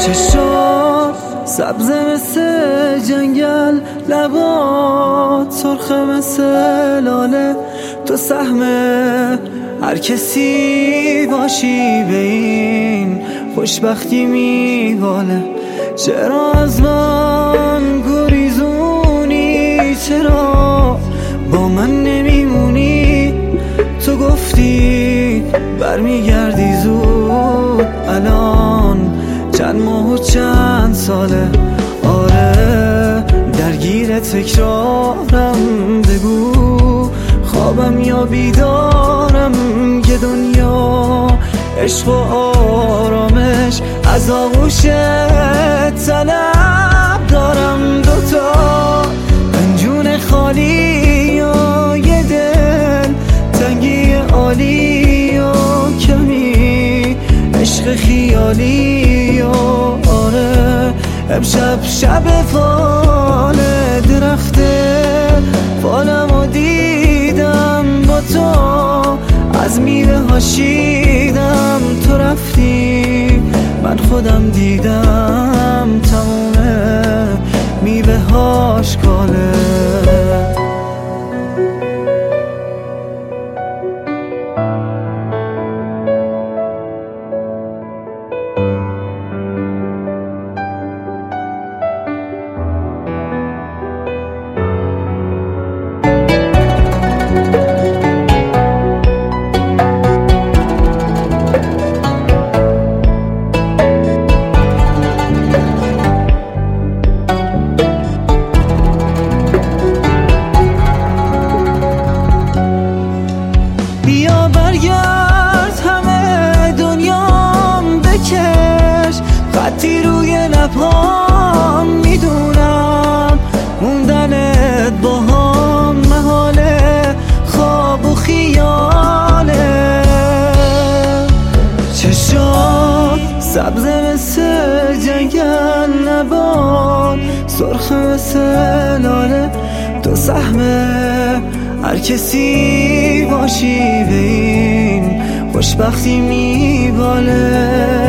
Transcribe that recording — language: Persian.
چشات سبز مثل جنگل، لبات سرخ مثل لاله. تو سهم هر کسی باشی به این خوشبختی میباله. چرا از من گریزونی؟ چرا با من نمیمونی؟ تو گفتی برمیگردی زود، الان چند ماه و چند ساله. آره درگیر تکرارم، بگو خوابم یا بیدارم که دنیا عشق و آرامش از آغوش طلب دارم. دوتا پنجون خالی یا یه دل تنگی عالی و کمی عشق خیالی. و آره امشب شب فال درخت فالمو دیدم، با تو از میوه هاشیدم. تو رفتی من خودم دیدم تمام میوه هاش کاله. بیا برگرد همه دنیام بکش، خطی روی لبهام. میدونم موندنت با هم محاله، خواب و خیاله. چشات سبز مثل جنگل، لبات سرخ مثل لاله. تو سهم هر کسی باشی به این خوشبختی میباله.